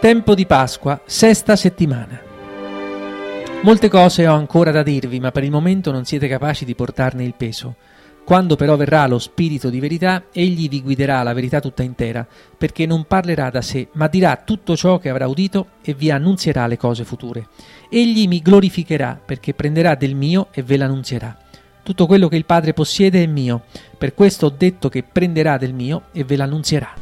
Tempo di Pasqua, sesta settimana. Molte cose ho ancora da dirvi, ma per il momento non siete capaci di portarne il peso. Quando però verrà lo Spirito di verità, egli vi guiderà alla verità tutta intera, perché non parlerà da sé, ma dirà tutto ciò che avrà udito e vi annunzierà le cose future. Egli mi glorificherà, perché prenderà del mio e ve l'annunzierà. Tutto quello che il Padre possiede è mio, per questo ho detto che prenderà del mio e ve l'annunzierà.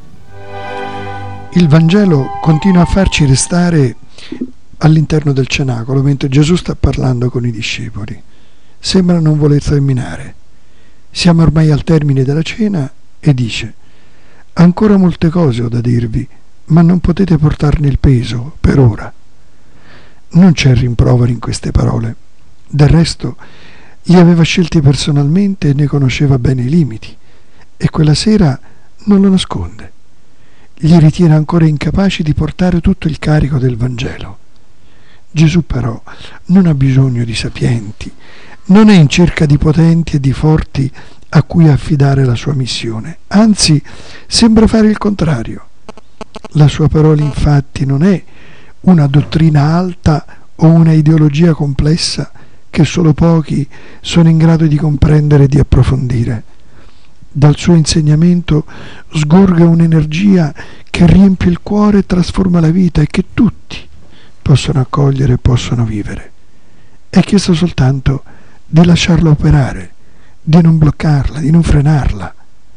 Il Vangelo continua a farci restare all'interno del cenacolo mentre Gesù sta parlando con i discepoli. Sembra non voler terminare. Siamo ormai al termine della cena e dice: ancora molte cose ho da dirvi, ma non potete portarne il peso per ora. Non c'è rimprovero in queste parole. Del resto li aveva scelti personalmente e ne conosceva bene i limiti, e quella sera non lo nasconde. Li ritiene ancora incapaci di portare tutto il carico del Vangelo. Gesù però non ha bisogno di sapienti, non è in cerca di potenti e di forti a cui affidare la sua missione, anzi sembra fare il contrario. La sua parola infatti non è una dottrina alta o una ideologia complessa che solo pochi sono in grado di comprendere e di approfondire. Dal suo insegnamento sgorga un'energia che riempie il cuore e trasforma la vita e che tutti possono accogliere e possono vivere. È chiesto soltanto di lasciarla operare, di non bloccarla, di non frenarla.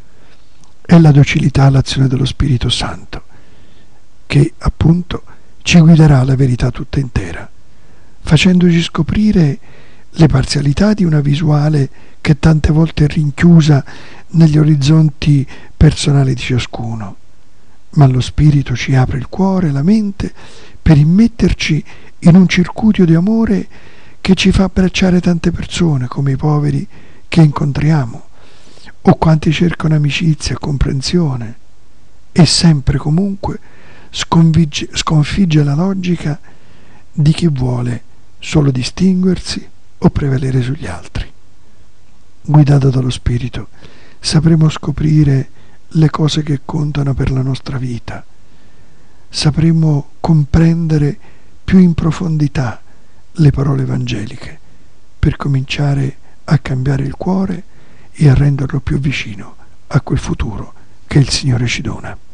È la docilità all'azione dello Spirito Santo che appunto ci guiderà alla verità tutta intera, facendoci scoprire le parzialità di una visuale che tante volte è rinchiusa negli orizzonti personali di ciascuno, ma lo Spirito ci apre il cuore e la mente per immetterci in un circuito di amore che ci fa abbracciare tante persone, come i poveri che incontriamo, o quanti cercano amicizia e comprensione, e sempre comunque sconfigge la logica di chi vuole solo distinguersi o prevalere sugli altri. Guidato dallo Spirito sapremo scoprire le cose che contano per la nostra vita, sapremo comprendere più in profondità le parole evangeliche per cominciare a cambiare il cuore e a renderlo più vicino a quel futuro che il Signore ci dona.